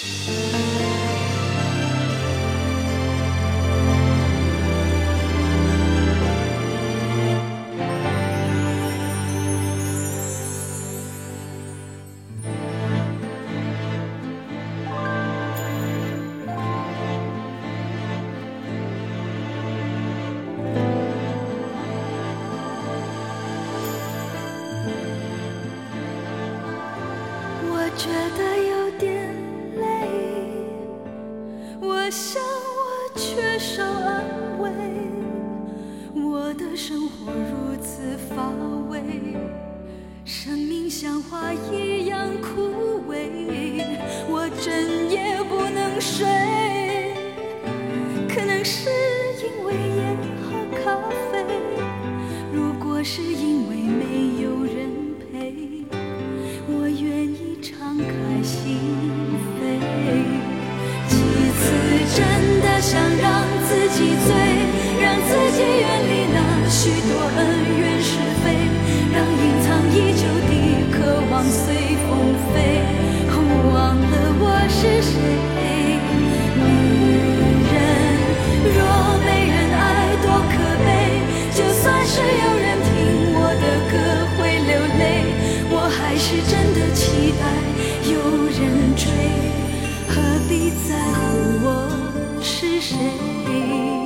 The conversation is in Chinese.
觉得有点累，我想我缺少安慰，我的生活如此乏味，生命像花一样枯萎，我整夜不能睡，可能是因为烟和咖啡，如果是因为没有人陪，我愿意敞开心扉，几次真的想让自己醉，让自己远离那许多恩怨是非，让隐藏已久的渴望随风飞，忘了我是谁。女人若没人爱多可悲，就算是有人听我的歌会流泪，我还是真的期待有人追，何必在乎我是谁。